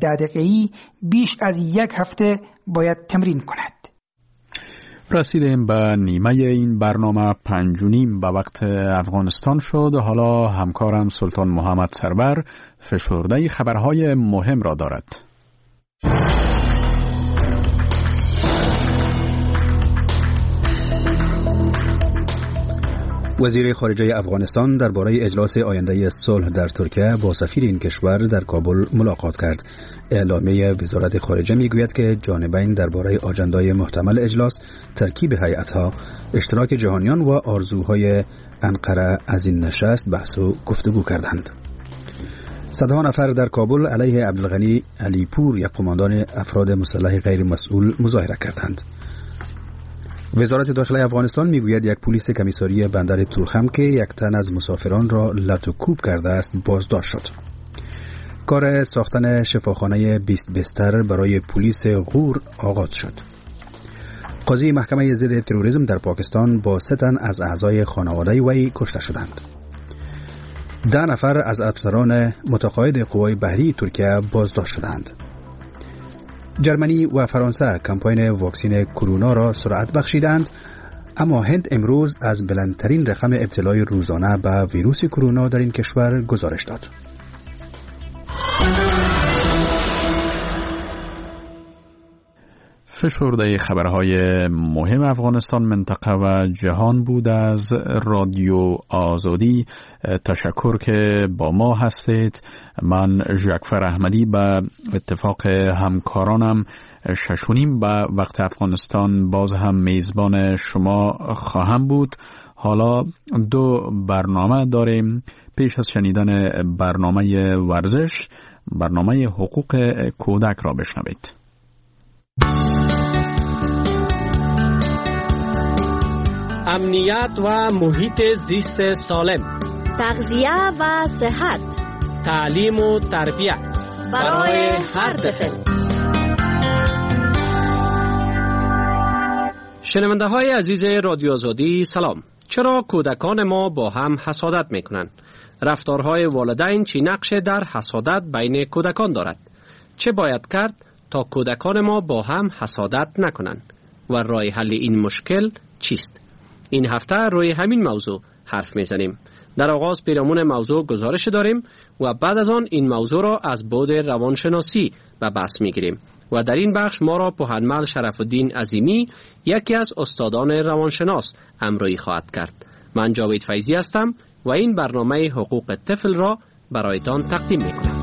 10 دقیقه‌ای بیش از 1 هفته باید تمرین کند. رسیدیم به نیمه این برنامه 5:30 به وقت افغانستان شد. حالا همکارم سلطان محمد سرور فشرده خبرهای مهم را دارد. وزیر خارجه افغانستان درباره اجلاس آینده صلح در ترکیه با سفیر این کشور در کابل ملاقات کرد. اعلامیه وزارت خارجه میگوید که جانبین درباره آجندای محتمل اجلاس، ترکیب هیئت‌ها، اشتراک جهانیان و آرزوهای انقره از این نشست بحث و گفتگو کردند. صدها نفر در کابل علیه عبدالغنی علیپور، یک قماندان افراد مسلح غیر مسئول، مظاهره کردند. وزارت داخله افغانستان میگوید یک پلیس کمیساری بندر تورخم که یک تن از مسافران را لط و کوب کرده است بازداشت شد. کار ساختن شفاخانه 20 بستر برای پلیس غور آغاز شد. قاضی محکمه ضد تروریسم در پاکستان با 3 تن از اعضای خانواده وی کشته شدند. 10 نفر از افسران متقاعد قوای بحری ترکیه بازداشت شدند. جرمنی و فرانسه کمپاین واکسین کرونا را سرعت بخشیدند، اما هند امروز از بلندترین رقم ابتلای روزانه به ویروس کرونا در این کشور گزارش داد. فشرده خبرهای مهم افغانستان، منطقه و جهان بود از رادیو آزادی. تشکر که با ما هستید. من ژاکفر احمدی به اتفاق همکارانم 6:30 به وقت افغانستان باز هم میزبان شما خواهم بود. حالا 2 برنامه داریم. پیش از شنیدن برنامه ورزش، برنامه حقوق کودک را بشنوید. امنیت و محیط زیست سالم، تغذیه و صحت، تعلیم و تربیت برای هر طفل. شنونده های عزیز رادیو آزادی سلام. چرا کودکان ما با هم حسادت میکنند؟ رفتارهای والدین چی نقش در حسادت بین کودکان دارد؟ چه باید کرد تا کودکان ما با هم حسادت نکنند و راه حل این مشکل چیست؟ این هفته روی همین موضوع حرف میزنیم. در آغاز پیرامون موضوع گزارش داریم و بعد از آن این موضوع را از بعد روانشناسی به بحث میگیریم و در این بخش ما را پوهنمل شرف الدین عظیمی، یکی از استادان روانشناس، همراهی خواهد کرد. من جاوید فیضی هستم و این برنامه حقوق طفل را برایتان تقدیم میکنم.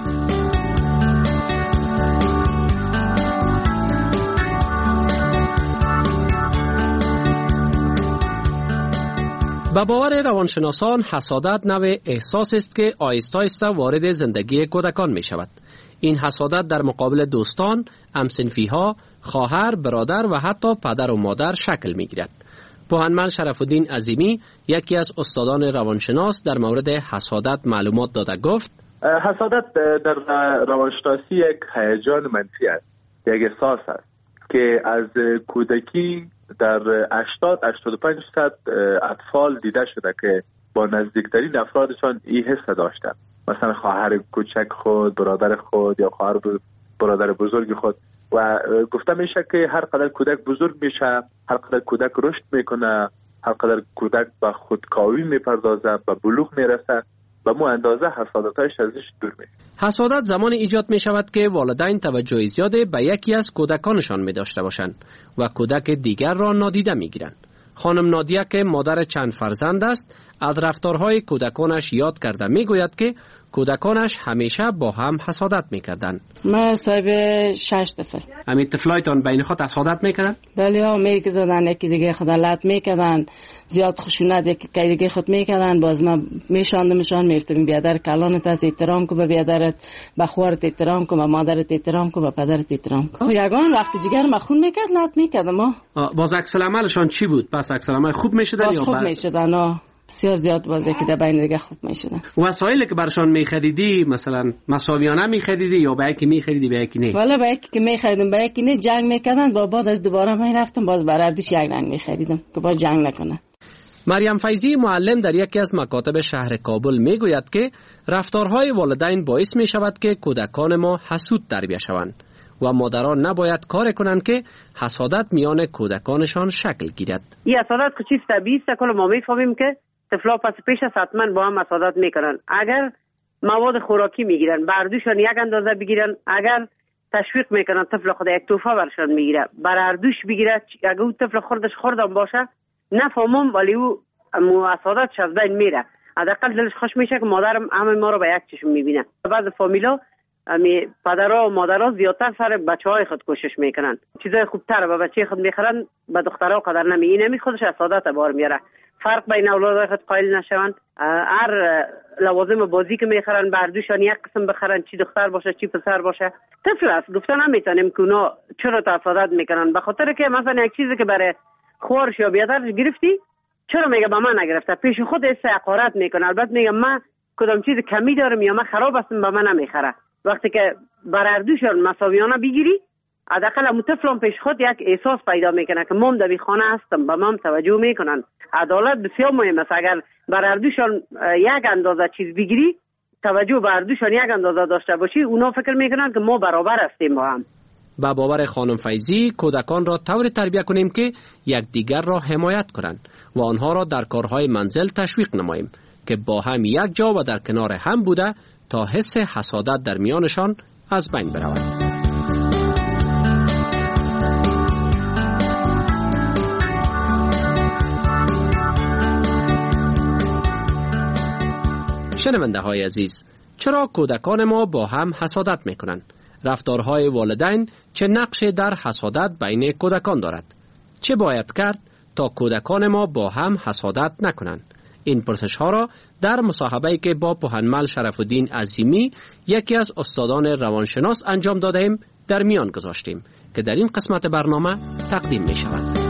به باور روانشناسان حسادت نوع احساس است که آهسته آهسته وارد زندگی کودکان می شود. این حسادت در مقابل دوستان، همسنفی‌ها، خواهر، برادر و حتی پدر و مادر شکل می گیرد. پوهنمند شرف الدین عظیمی، یکی از استادان روانشناس، در مورد حسادت معلومات داده گفت: حسادت در روانشناسی یک هیجان منفی است، یک احساس است که از کودکی در 80-85% اطفال دیده شده که با نزدیکترین افرادشان این حس داشتند. مثلا خواهر کوچک خود، برادر خود یا خواهر برادر بزرگ خود. و گفته میشه که هر قدر کودک بزرگ میشه، هر قدر کودک رشد میکنه، هر قدر کودک به خودکاوی میپردازه، به بلوغ میرسه، به مو اندازه حسادتایش ازش دور میشه. حسادت زمان ایجاد می شود که والدین توجه زیاده به یکی از کودکانشان می داشته باشند و کودک دیگر را نادیده می گیرند. خانم نادیه که مادر چند فرزند است، از رفتارهای کودکانش یاد کرده می گوید که کودکانش همیشه با هم حسادت می کردند. من صاحب 6 طفل. همین طفلایتان بین خود حسادت می کردند؟ بله ها، می کردن، یکی دیگه خود لط می کردن، زیاد خشونت یکی دیگه خود می کردن. باز من میشاندمشان، میفتم بیادر کلانت از احترام کو به بیادرت، به خواهرت احترام کو، به مادرت احترام کو، به پدرت احترام کو. یگان وقتی جگر مخون میکرد لط میکردم ها. باز عکس العملشان چی بود؟ پس عکس العمل خوب میشدن یا خوب میشدن ها؟ بسیار زیاد بازه که در بین دیگه خوب میشدن. وسایلی که برشان میخریدی مثلا مساویانه میخریدی یا به یکی میخریدی به یکی نه؟ والا به یکی که میخریدم به یکی نه، جنگ میکردن. با بعد از دوباره من رفتم باز برادرش یک رنگ میخریدم که باز جنگ نکنه. مریم فیضی معلم در یکی از مکاتب شهر کابل می گوید که رفتارهای والدین باعث می شود که کودکان ما حسود تربیت شوند و مادران نباید کار کنند که حسادت میان کودکانشان شکل گیرد. این حسادت که چیز طبیعی است، کل ما میفهمیم که طفلا پس پیش از حتما با هم حسادت میکنن. اگر مواد خوراکی میگیرن بردوشان یک اندازه بگیرن، اگر تشویق میکنن طفل خود یک توفه برشان میگیره بردوش بگیره، اگر اون طفل خوردش خوردم باشه نفهمم ولی او حسادتش از بین میره. حداقل دلش خوش میشه که مادرم همه ما رو به یک چشم میبینه. بعض فامیلا پدرها و مادرها زیادتر سر بچهای خود کوشش میکنن، چیزای خوبتر به بچه خود میخرن، به دخترها قدر نمی خودش حسادت بار میاره. فرق بین اولاد خود قائل نشوند، هر لوازم بازی که میخرن بردوشان یک قسم بخرن، چی دختر باشه چی پسر باشه. طفل است، گفتن نمیتونیم که اونا چرا حسادت میکنن، به خاطر که مثلا یک چیزی که برای خورش یا بیادرش گرفتی چرا میگه به من نگرفته، پیش خود است حقارت میکنه. البته میگه من کدام چیز کمی دارم یا من خراب هستم به من نمیخره. وقتی که بردوشان مساویانه بگیری حداقل هم طفلان پیش خود یک احساس پیدا میکنه که مام در خانه هستم، به مام توجه میکنن. عدالت بسیار مهم است. اگر بردوشان یک اندازه چیز بگیری، توجه بردوشان یک اندازه داشته باشی، اونا فکر میکنن که ما برابر هستیم با هم. با باور خانم فیضی کودکان را طوری تربیت کنیم که یکدیگر را حمایت کنند و آنها را در کارهای منزل تشویق نماییم که با هم یک جا و در کنار هم بوده تا حس حسادت در میانشان از بین برود. شنونده های عزیز، چرا کودکان ما با هم حسادت می کنند؟ رفتارهای والدین چه نقشی در حسادت بین کودکان دارد؟ چه باید کرد تا کودکان ما با هم حسادت نکنند؟ این پرسش ها را در مصاحبه‌ای که با پوهنمل شرف الدین عظیمی یکی از استادان روانشناس انجام دادیم در میان گذاشتیم که در این قسمت برنامه تقدیم می شود.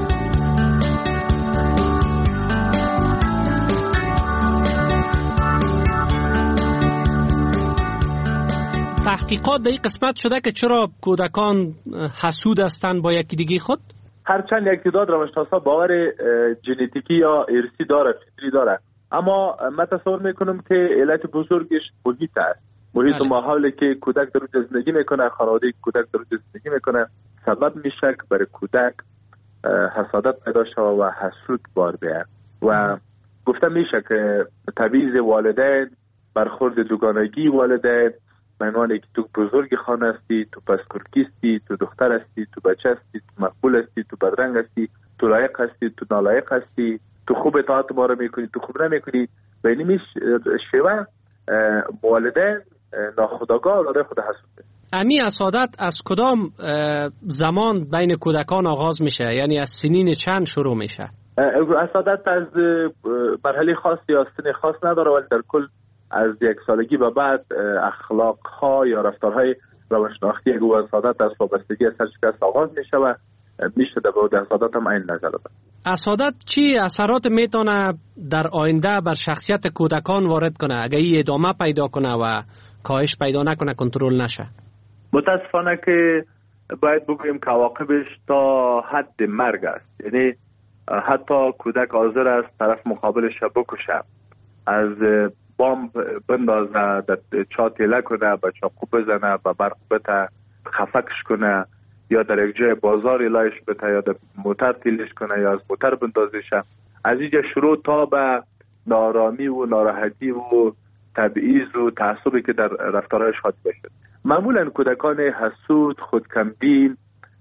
تحقیقات در این قسمت شده که چرا کودکان حسود هستند با یکی دیگه خود؟ هرچند یک تعداد روانشناسا باور ژنتیکی یا ارثی داره، فطری داره، اما من تصور میکنم که علت بزرگش محیط است. محیط و ماحولی که کودک در اونجا زندگی میکنه، خانواده‌ای که کودک در اونجا زندگی میکنه سبب میشه که برای کودک حسادت پیدا شود و حسود بار بیاد. و گفته میشه که تبعیض والدین، برخورد دوگانگی والدین، معنی که تو بزرگ خانه هستی، تو پسکورکی هستی، تو دختر هستی، تو بچه هستی، تو مقبول هستی، تو بدرنگ هستی، تو لایق هستی، تو نالایق هستی، تو خوب اطاعت ما رو میکنی، تو خوب نمیکنی. و این شیوه والدین ناخودآگاه اولاد خود حسوده. امی حسادت از کدام زمان بین کودکان آغاز میشه؟ یعنی از سنین چند شروع میشه؟ حسادت از مرحله خاص یا سن خاص نداره، ولی در کل از یک سالگی به بعد اخلاق ها یا رفتارهای روانشناختی اگه حسادت از وابستگی سرشکست آغاز میشه و میشه در بعد حسادت هم این نظر داره. حسادت چی اثرات میتونه در آینده بر شخصیت کودکان وارد کنه اگه این ادامه پیدا کنه و کاهش پیدا نکنه، کنترل نشه؟ متاسفانه که باید بگوییم که عواقبش تا حد مرگ است. یعنی حتی کودک حاضر است طرف مقابلش بکشه، از بامب بندازه، در چاتیله کنه، به چاقو بزنه، به برق بته، خفکش کنه، یا در یک جای بازاری لایش بته، یا در موتر تیلش کنه، یا از موتر بندازیشه. از اینجا شروع تا به نارامی و ناراحتی و تبعیض و تعصبی که در رفتارهایش حاصل بشه. معمولا کودکان حسود، خودکمبین،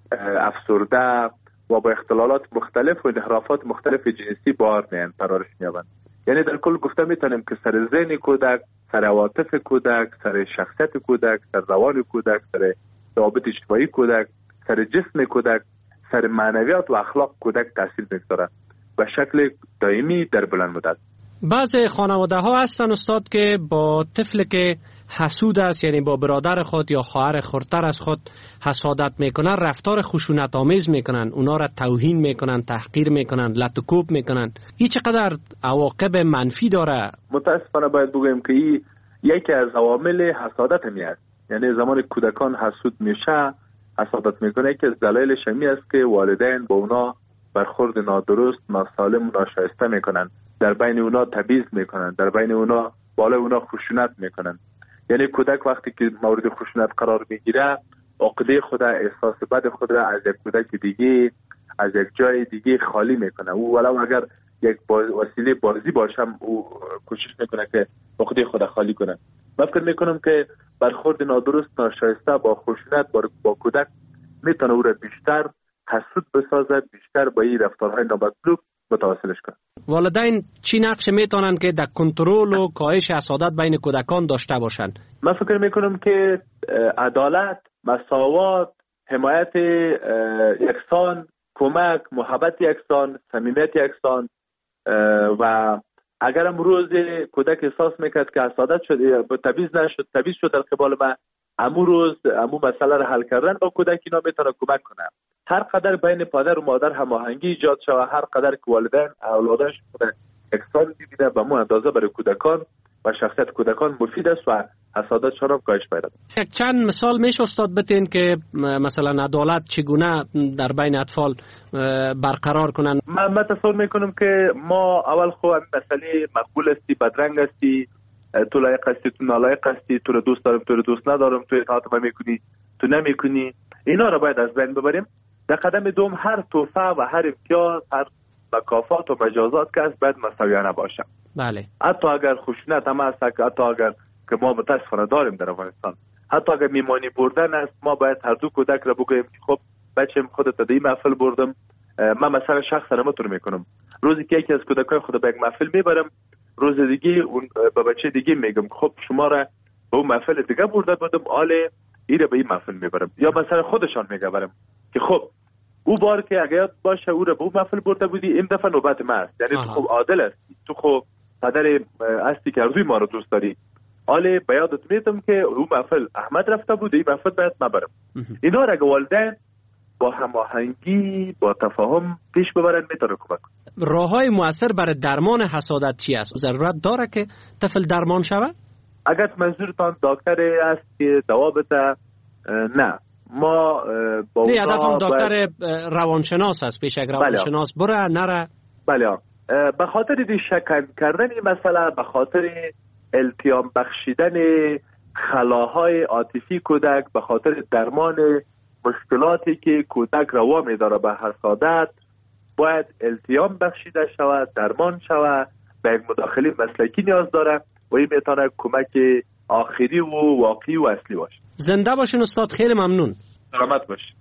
افسرده و با اختلالات مختلف و انحرافات مختلف جنسی بار میان قرارش میابند. یعنی در کل گفته میتونیم که سر ذهن کودک، سر عواطف کودک، سر شخصیت کودک، سر روان کودک، سر روابط اجتماعی کودک، سر جسم کودک، سر معنویات و اخلاق کودک تاثیر میگذاره و شکل دائمی در بلند مدت. بعضی خانواده ها هستن استاد که با طفل که حسود است، یعنی با برادر خود یا خواهر خردتر از خود حسادت میکنن، رفتار خشونت آمیز میکنن، اونا را توهین میکنن، تحقیر میکنن، لط و کوب میکنن. این چقدر عواقب منفی داره؟ متاسفانه باید بگویم که این یکی از عوامل حسادت هم است. یعنی زمان کودکان حسود میشه، حسادت میکنه، که از دلایلش همی است که والدین با اونا برخورد نادرست، ناسالم و ناشایسته میکنن در بین اونا تبعیض میکنن، در بین اونا بالای اونا خشونت میکنن. یعنی کودک وقتی که مورد خشونت قرار میگیره عقده خود، احساس بد خود را از یک کودک دیگه، از یک جای دیگه خالی میکنه. او ولو اگر یک وسیله بازی باشه او کوشش میکنه که عقده خود خالی کنه. من فکر میکنم که برخورد نادرست، ناشایسته با خشونت با کودک میتونه او را بیشتر حسود بسازد، بیشتر با این رفتارهای نامطلوب متواصلش کنه. والدین چی نقش میتونن که در کنترل و کاهش حسادت بین کودکان داشته باشند؟ من فکر میکنم که عدالت، مساوات، حمایت یکسان، کمک، محبت یکسان، صمیمیت یکسان و اگر امروز کودک احساس میکرد که حسادت شد، تبعیض شد در قبال من، امو مسئله را حل کردن با کودک اینا میتونه کمک کنه. هر قدر بین پدر و مادر هماهنگی ایجاد شود، هر قدر که والدین اولادش یکسان ببینه، به مو اندازه برای کودکان و شخصیت کودکان مفید است و حسادتشان را کاهش پیدا کنه. چند مثال میشه استاد بتین که مثلا عدالت چگونه در بین اطفال برقرار کنن؟ من تصور میکنم که ما اول خو مسئله مقبول استی، بدرنگ استی، تو لایق هستی، تو نالایق هستی، تو رو دوست دارم، تو رو دوست ندارم، تو اطاعت من میکنی، تو نمیکنی، اینا رو باید از بین ببریم. در قدم دوم هر توفه و هر امتیاز، هر مکافات و مجازات که از باید مساویانه باشه. بله. حتی اگر خشونت هم هست، حتی اگر که ما متاسفانه داریم در افغانستان، حتی اگر میمانی بردن است، ما باید هر دو کودک را بگوییم که خب بچه‌م خودت در این محفل بردم، من مثلا شخصا نمیتونم میکنم، روزی که یکی از کودکای خود به یک محفل میبرم، روز دیگه اون به بچه دیگه میگم خب شما را به اون محفل دیگه برده بودم، آله ایره به این محفل میبرم. یا مثلا خودشان میگم که خب او بار که اگه یاد باشه او را به اون محفل برده بودی، این دفعه نوبت ما است. یعنی تو خب عادل هستی، تو خب پدر هستی که روی ما رو دوست داری، آله به یادت میتم که اون محفل احمد رفته بود، این محفل باید ما برم. اینا را اگه والدین با هماهنگی، با تفاهم پیش ببرن میتونه کمک کنه. راههای مؤثر برای درمان حسادت چی است؟ ضرورت داره که طفل درمان شود؟ اگر منظورتان دکتر است که دوا بده، نه، ما با نه، هدفم دکتر روانشناس است. پیش یک روانشناس بره نره. بله، به خاطر شکن کردن این مسئله، به خاطر التیام بخشیدن خلاهای عاطفی کودک، به خاطر درمان مشکلاتی که کودک روا می‌داره به حسادت، باید التیام بخشیده شود، درمان شود، به یک مداخله مسلکی نیاز داره و این میتونه کمک آخری و واقعی و اصلی باشه. زنده باشین استاد، خیلی ممنون. سلامت باشین.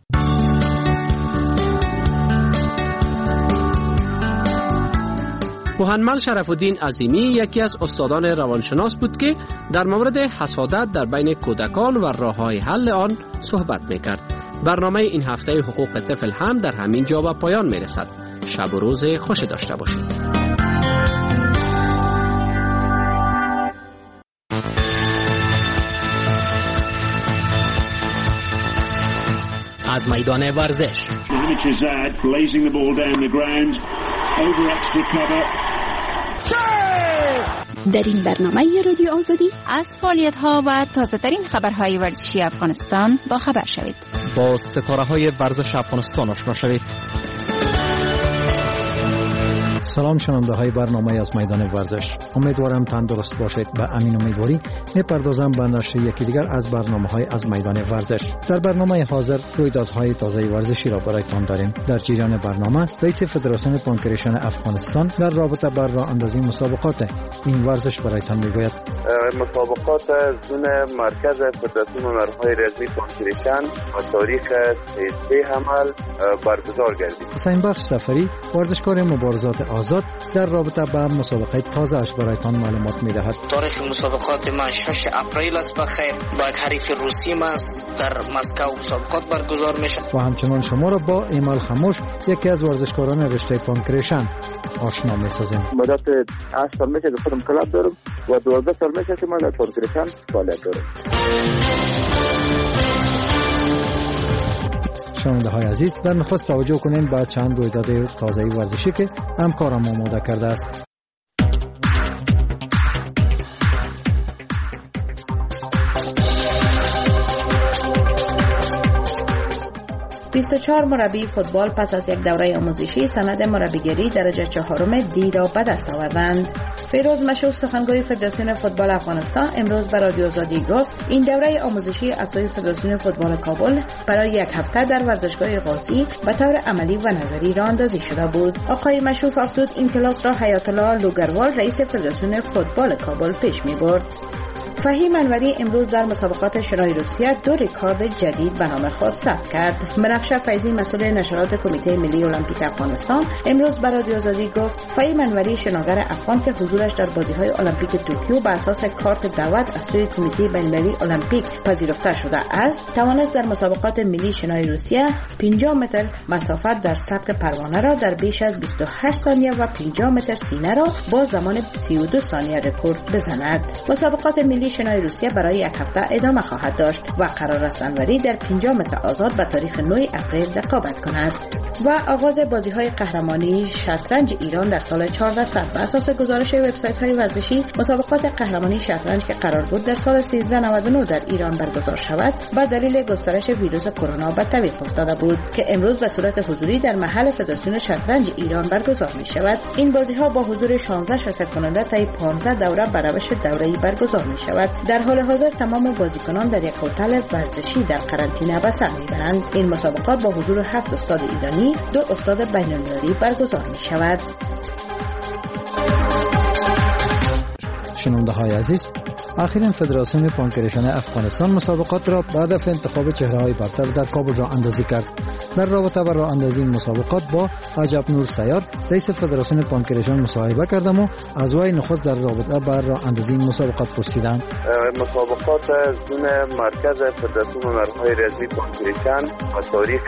محمد شرف الدین عظیمی یکی از استادان روانشناس بود که در مورد حسادت در بین کودکان و راه‌های حل آن صحبت می‌کرد. برنامه این هفته حقوق طفل هم در همین جا به پایان می‌رسد. شب و روز خوش داشته باشید. از میدان ورزش. در این برنامه رادیو آزادی از فعالیت‌ها و تازه‌ترین خبرهای ورزشی افغانستان با خبر شوید. با ستاره‌های ورزش افغانستان آشنا شوید. سلام شنونده های برنامه از میدان ورزش، امیدوارم تندرست باشید. به امین امیدواری میپردازم به نشر یکی دیگر از برنامه های از میدان ورزش. در برنامه حاضر رویدادهای تازه ورزشی را برایتان داریم. در جریان برنامه رئیس فدراسیون پانکریشن افغانستان در رابطه با راه اندازی مسابقات این ورزش برایتان میگوید. مسابقات زون مرکز فدراسیون هنرهای رزمی پانکریشن با تاریخ 13 حمل برگزار گردید. حسین بخش سفری ورزشکار مبارزات آزاد در رابطه با مسابقه تازه اش برایتان معلومات میدهد. تاریخ مسابقات ما 6 اپریل است بخیر. با یک حریف روسی است در مسکو مسابقات برگزار میشه. و همچنان شما را با ایمال خموش یکی از ورزشکاران رشته پانکریشن آشنا میسازیم. مدت 8 سال میشه که خودم کلاب دارم و 12 سال میشه که من در پانکریشن فعالیت دارم. شنونده های عزیز، در نخست توجه کنیم به چند رویداد تازه ورزشی که همکارم آماده کرده است. 24 مربی فوتبال پس از یک دوره آموزشی سند مربیگری درجه 4 دی را به دست آوردند. فیروز مشهور سخنگوی فدراسیون فوتبال افغانستان امروز به رادیو آزادی گفت این دوره آموزشی از سوی فدراسیون فوتبال کابل برای یک هفته در ورزشگاه قاسی به طور عملی و نظری راه اندازی شده بود. آقای مشهور افزود این کلاس را حیات الله لوگروال رئیس فدراسیون فوتبال کابل پیش می برد. فهیم انوری امروز در مسابقات شنای روسیه 2 رکورد جدید به نام خود ثبت کرد. منفشه فیضی مسئول نشرات کمیته ملی المپیک افغانستان امروز به رادیو آزادی گفت فهیم انوری شناگر افغان که حضورش در بازی‌های المپیک توکیو به اساس کارت دعوت از سوی کمیته بین‌المللی المپیک پذیرفته شده است، توانست در مسابقات ملی شنای روسیه 50 متر مسافت در سبک پروانه را در بیش از 28 ثانیه و 50 متر سینه را با زمان 32 ثانیه رکورد بزند. مسابقات ملی شنای روسیه برای یک هفته ادامه خواهد داشت و قرار است انوری در 50 متر آزاد به تاریخ 9 اپریل رقابت کند. و آغاز بازی‌های قهرمانی شطرنج ایران در سال 1400 بر اساس گزارش وبسایت‌های ورزشی، مسابقات قهرمانی شطرنج که قرار بود در سال 1399 در ایران برگزار شود با دلیل گسترش ویروس کرونا به تعویق افتاده بود که امروز به صورت حضوری در محل فدراسیون شطرنج ایران برگزار می‌شود. این بازی‌ها با حضور 16 شرکت کننده طی 15 دوره بر روش دوره‌ای برگزار می‌شود. در حال حاضر تمام بازیکنان در یک هتل ورزشی در قرنطینه به سر میبرند. این مسابقات با حضور 7 استاد ایرانی، 2 استاد بین‌المللی برگزار می شود. شنونده های عزیز، اخیراً فدراسیون پانکریشن افغانستان مسابقات را به هدف انتخاب چهره‌های برتر در کابل راه اندازی کرد. در رابطه با راه اندازی مسابقات با عجب نور سیار رئیس فدراسیون پانکریشن مصاحبه کردم و از وی نخست در رابطه با راه اندازی مسابقات پرسیدم. مسابقات زون مرکز فدراسیون هنرهای رزمی پانکریشن با تاریخ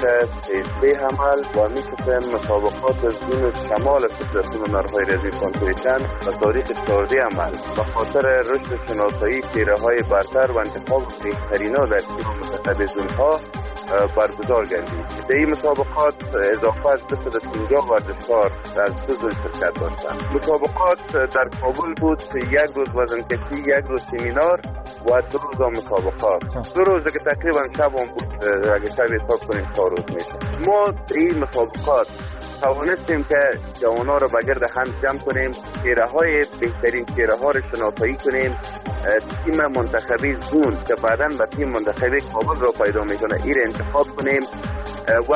13 حمل و می‌کسم مسابقات زون شمال فدراسیون هنرهای رزمی پانکریشن با تاریخ 14 حمل به خاطر رشد شناسایی چهره‌های برتر و انتخاب بهترینا در تیم منتخب زونها برگزار گردید. در این مسابقات اضافه از 250 ورزشکار از 2 زون شرکت داشتند. مسابقات در کابل بود، 1 روز وزنکشی، 1 روز سمینار و 2 روز مسابقات. 2 روز که تقریبا شب هم بود، اگه شب حساب کنیم 4 روز میشه. ما این مسابقات توانستیم که جوان‌ها را به گرد هم جمع کنیم، چهره‌های بهترین چهره‌ها را شناسایی کنیم، تیم منتخبی زون که بعداً به تیم منتخبی کابل را پیدا میکنه این را انتخاب کنیم و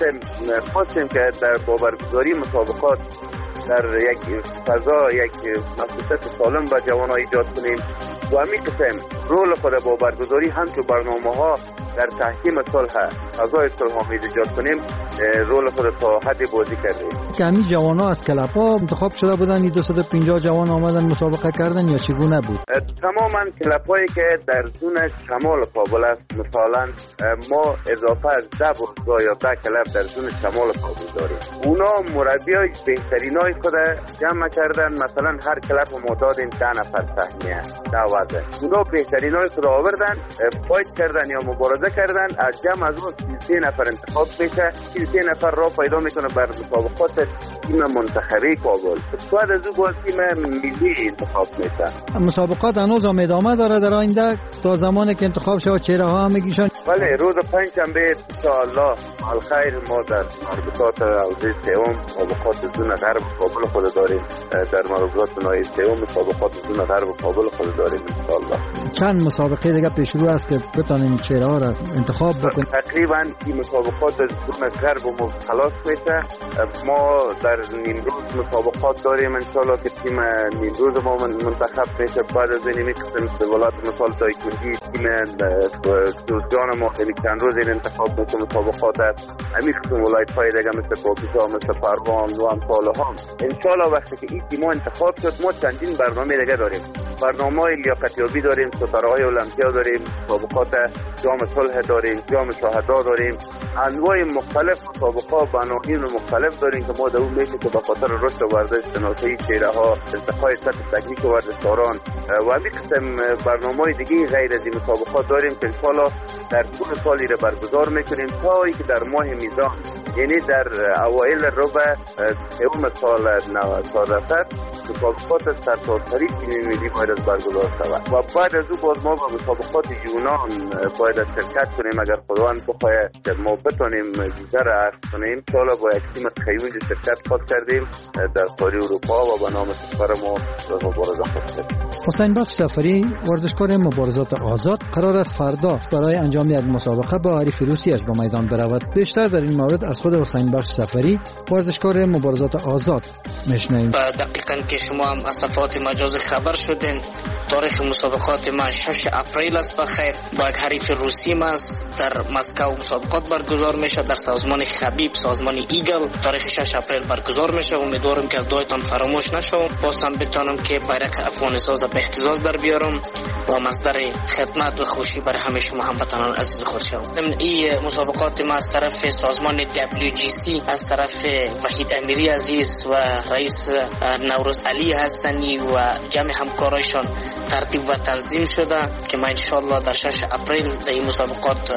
خواستیم که در برگزاری مسابقات در یک فضا یک مسئولیت سالم و جوان‌ها ایجاد کنیم و همین قسم رول خود با برگزاری همچون برنامه‌ها در تحکیم صلح، فضای صلح ایجاد کنیم، رول خود تا حد بازی کردیم. که همین جوان‌ها از کلب‌ها انتخاب شده بودن، 250 جوان آمدن مسابقه کردن یا چگونه بود؟ تماما کلب‌هایی که در زون شمال کابل است، مثلا ما اضافه از 10 باشگاه یا 10 کلب در زون شمال کابل داریم. اونا مربیای بهترینای خود جمع کردن، مثلا هر کلب ما دادیم 10 نفر سهمیه، 10 وضع. اونا بهترینای خود آوردن، فایت کردن یا مبارزه کردن، از جمع از اون 33 نفر انتخاب بشه، 33 نفر را پیدا میکنه بر مسابقات تیم منتخبی کابل. بعد از اون تیم ملی انتخاب میشه. مسابقات هنوز هم ادامه داره در آینده تا زمانی که انتخاب شود چهره‌ها هم میگیشن؟ بله، روز پنجشنبه ان شاء الله الخیر ما در مربوطات حوزه سوم مسابقات زون غرب کابل خود داریم. در مربوطات نهایی سوم مسابقات زون غرب کابل خود داریم ان شاء الله. چند مسابقه دیگه پیش رو است که بتونیم چهره‌ها را انتخاب بکنیم؟ تقریبا این مسابقات زون غرب ما خلاص میشه. ما در نیمروز مسابقات داریم ان شاء الله که تیم نیمروز ما منتخب میشه. بعد از این قسم ولایت مثال تایکوندی تیم دوستان ما خیلی چند روز این انتخاب میشه مسابقات است. همین قسم ولایت‌های دیگه مثل پاکستان، مثل پروان و امثال هم ان شاء الله وقتی که این تیم انتخاب شد ما چندین برنامه دیگه داریم. برنامه‌های لیاقتیابی داریم، ستاره‌های المپیا داریم، مسابقات جام صلح داریم، جام شهدا داریم، انواع مختلف مسابقات و عناوین مختلف داریم که ما در اون میشه که به خاطر رشد ورزش، شناسایی چهره‌ها، ارتقای سطح تکنیک ورزشکاران و همین قسم برنامه‌های دیگه غیر از این مسابقات داریم که ان شاء الله در طول سالی را برگزار میکنیم تا اینکه در ماه میزان، یعنی در اوایل ربع سوم سال 90 مسابقات سرتاسری تیم ملی باید برگزار شود و بعد از باز ما با مسابقات یونان باید شرکت کنیم. اگر خداوند بخواهد که ما بتونیم ویزا را عرض کنیم، ان شاء الله با یک تیم خیلی شرکت خود کردیم در قاره اروپا و به نام سفر ما به مبارزه خود کردیم. حسین بخش سفری ورزشکار مبارزات آزاد قرار است فردا برای انجام یک مسابقه با حریف روسیش به میدان برود. بیشتر در این مورد از خود حسین بخش سفری ورزشکار مبارزات آزاد میشنویم. دقیقاً که شما هم از صفحات مجازی خبر شدین، تاریخ مسابقات ما 6 اپریل است. بخیر با یک حریف روسی است در مسکو مسابقات برگزار میشه در سازمان خبیب، سازمان ایگل. تاریخ 6 اپریل برگزار میشه. امیدوارم که از دعایتان فراموش نشه. باز هم بتونم که بیرق افغانستان به اهتزاز در بیارم و مصدر خدمت و خوشی برای همه شما هموطنان عزیز خود شوم. این مسابقات ما از طرف سازمان WGC، از طرف وحید امیری عزیز و رئیس نوروز علی حسنی و جمع همکارایشان ترتیب و تنظیم شده که ما انشالله در 6 اپریل در این مسابقات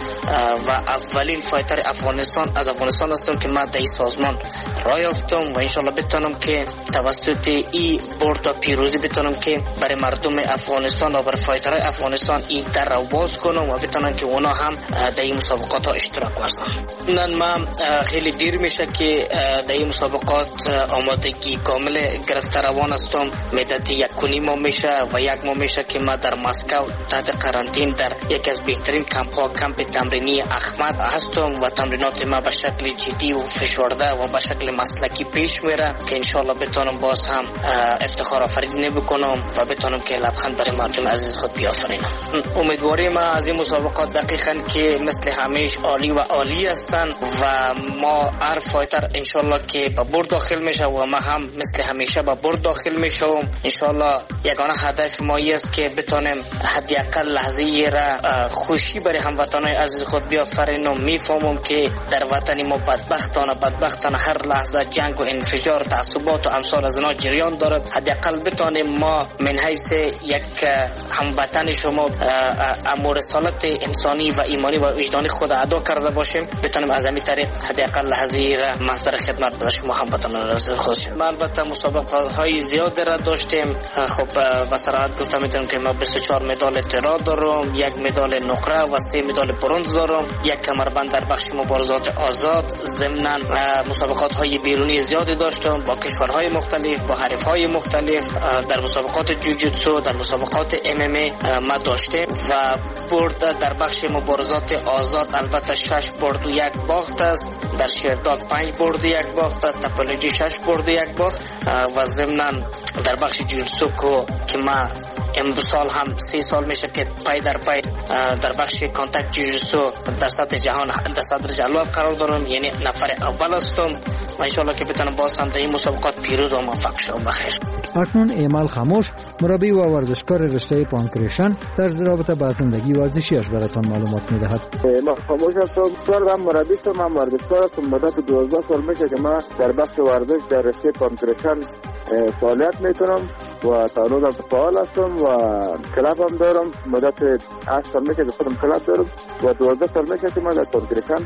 و اولین فایتر از افغانستان هستم که ما در این سازمان راه یافتم و انشالله بتونم که توسط این برد پیروزی بتونم که برای مردم افغانستان و برای فایترهای افغانستان این در رو باز کنم و بتونم که اونا هم در این مسابقات ها اشتراک ورزن. من خیلی دیر میشه که در این مسابقات آمادگی کامل گرفته روان هستم. مدت 1.5 ماه میشه و 1 ماه میشه که ما در مسکو تحت قرنطین در یکی از بهترین کمپ تمرینی احمد هستم و تمرینات ما به شکل جدی و فشرده و به شکل مسلکی پیش میره که انشالله بتونم باز هم افتخار آفرینی بکنم و بتونم که لبخند برای مردم عزیز خود بیافرینم. امیدواری ما از این مسابقات دقیقاً که مثل همیشه عالی و عالی هستن و ما هر فایتر انشالله که به برد داخل میشه و ما هم مثل همیشه به برد داخل میشم. انشالله یگانه هدف ما است که بتونیم حداقل لحظه را خوشی برای هموطنان عزیز خود بیافرینم. میفهمم که در وطن ما بدبختانه هر لحظه جنگ و انفجار، تعصبات و امثال از اینا جریان دارد. حداقل بتونیم ما من حیث یک هموطن شما امور رسالت انسانی و ایمانی و وجدانی خود ادا کرده باشیم، بتونیم از همین طریق حداقل لحظه را مصدر خدمت به شما هموطنان عزیز خود شیم. البته مسابقات های زیاد را داشتیم. خب به صراحت گفتم میتونم که ما 24 مدال طلا دارم، 1 مدال نقره و 3 مدال برنز دارم، 1 کمربند در بخش مبارزات آزاد. ضمن مسابقات های بیرونی زیادی داشتم با کشورهای مختلف، با حریفهای مختلف. در مسابقات جوجیتسو، در مسابقات MMA ما داشتیم و برد در بخش مبارزات آزاد البته 6 برد و 1 باخت است. در شیرداد 5 برد و 1 باخت است. تپولوژی 6 برد و 1 باخت و ضمن در بخش جوجیتسو که ما امسال هم 3 سال میشه که پای در پای در بخش کانتاکت جوجیتسو در سطح جهان در صدر جدول قرار دارم، یعنی نفر اول هستم و انشالله که بتونم باز هم در این مسابقات پیروز و موفق شوم. بخیر. اکنون ایمال خاموش، مربی و ورزشکار رشته پانکریشن، در رابطه با زندگی ورزشیش براتون معلومات میدهد. ایمال خاموش هستم، من مربی هستم، من ورزشکار هستم. مدت 12 سال میشه که من در بخش ورزش در رشته پانکریشن فعالیت میکنم و تا روز فعال هستم و کلاب هم دارم. مدت 8 سال میشه که خودم کلاب دارم و 12 سال میشه که من در پانکریشن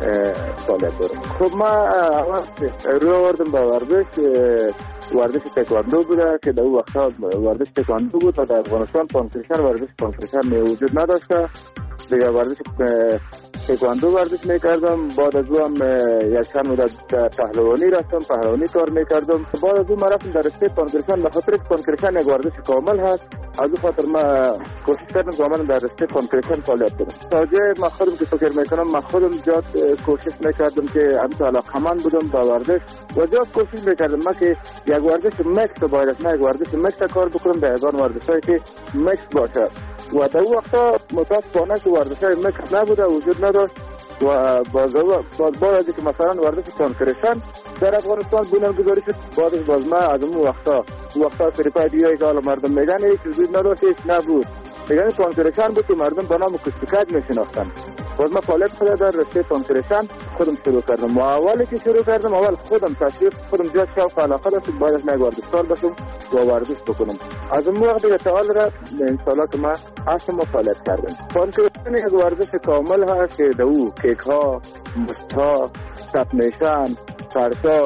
فعالیت دارم. خب من روی آوردم با ورزش تکواندو بوده که در اون وقتا ورزش تکواندو بود و در افغانستان ورزش پانکریشن وجود نداشته. دیگه ورزش تکواندو ورزش میکردم. بعد از اون یک چند مدت پهلوانی رفتم، پهلوانی کار میکردم. بعد از اون رفتم در رشته پانکریشن. بخاطر که پانکریشن یک ورزش کامل هست، از اون خاطر من کوشش کردم که من در رشته پانکریشن فعالیت کنم. تا جای من خودم که فکر میکنم، من خودم زیاد کوشش میکردم که همین علاقه‌مند بودم با ورزش و زیاد کوشش میکردم من که یک ورزش مکس باید نه یک ورزش مکس کار بکنم، در یگان ورزشایی که مکس باشه. و در اون وقتا متاسفانه که ورزش‌های مکس نبوده، وجود نداشت و باز از که مثلا ورزش پانکریشن در افغانستان بنیانگذاری شد. باز ما از اون وقتا فریپای دیگه که حالا مردم میگن هیچ وجود نداشت، هیچ نبود. دیگه پانکریشن بود که مردم به نام کشتیکج میشناختن. باز ما فعالیت خود در رشته پانکریشن خودم شروع کردم. اولی که شروع کردم اول خودم تشویق خودم زیاد شوق علاقه داشت باید از ورزشکار بشم و ورزش بکنم. از اون وقت دیگه تعال را ان شاء الله که ما اصلا فعالیت کردم. پانکریشن یک ورزش کامل هست که دو کیک ها، مشت ها، تپ میشن، پرتاب،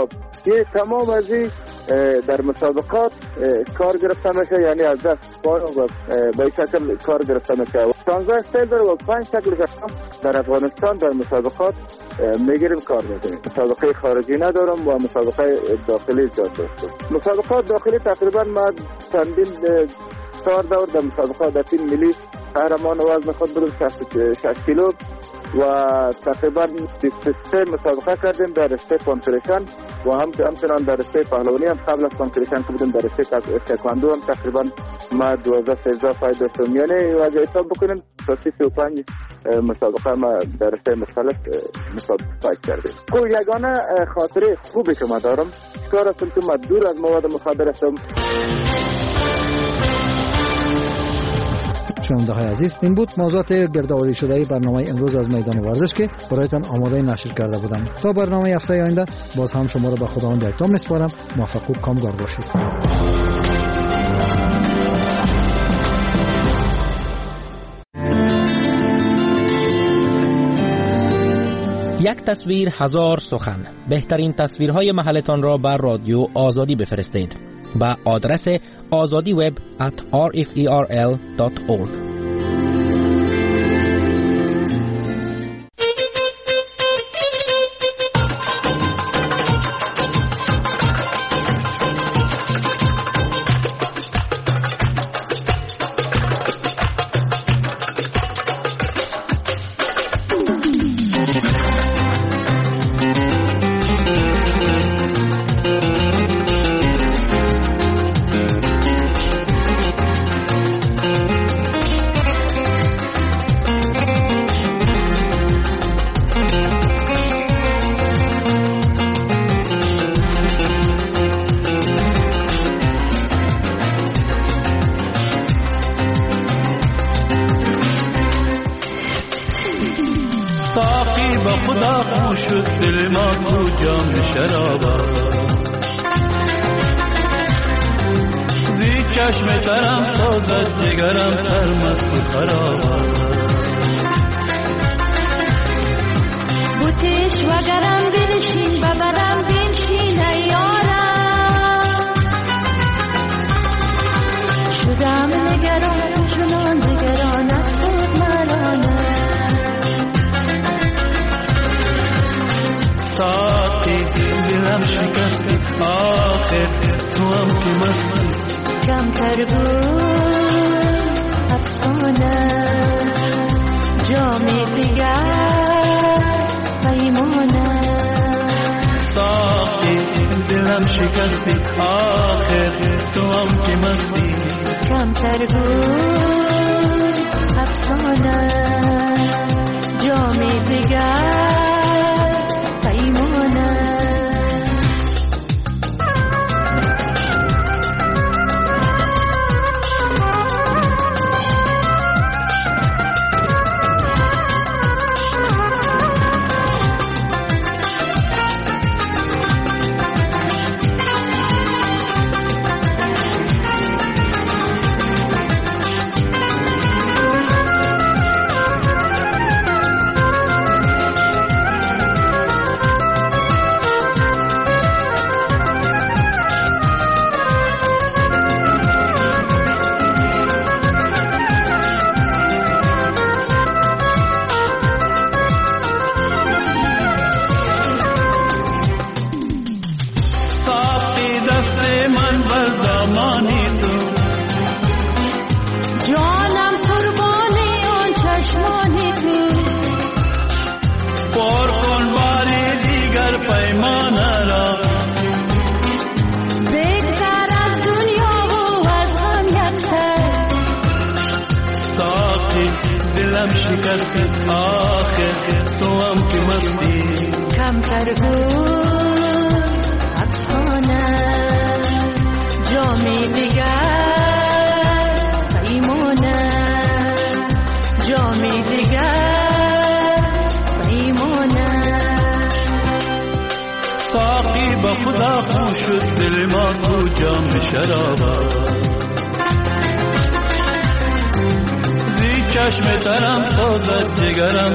یه تمام از این در مسابقات کار گرفته میشه، یعنی از دست پا و به این شکل کار گرفته میشه. 16 استیل داره و 5 شکل در افغانستان در مسابقات میگیریم کار میکنیم. مسابقه خارجی ندارم و مسابقه داخلی زیاد داشتم. مسابقات داخلی تقریبا ما چندین 4 دور در مسابقات در تیم ملی قهرمان وزن خود بودم 66 کیلو و تقریبا 23 مسابقه کردیم در رشته کانکریشن و همچنان در رشته پهلوانی هم قبل از کانکریشن که بودیم در رشته تکواندو هم تقریبا ما 12 پای داشتم. یعنی اگه حساب بکنیم تا 35 مسابقه ما در رشته مختلف مسابقه کردیم. یگانه خاطره خوبی که ما دارم کار هستم که ما دور از مواد مخدر هستم. شنونده های عزیز، این بود موضوعات گردآوری شده برنامه امروز از میدان ورزش که برایتان آماده نشر کرده بودم. تا برنامه هفته آینده باز هم شما را به خداوند یکتا میسپارم. موفق و کامگار باشید. یک تصویر هزار سخن. بهترین تصویرهای محلتان را بر رادیو آزادی بفرستید با آدرس azadiweb@rferl.org.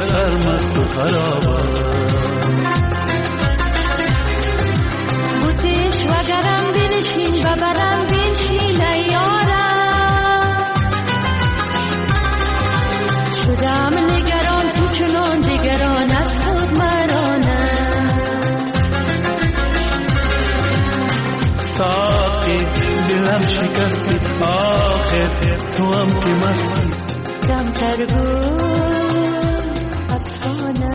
بوتی بهتر بود افسانه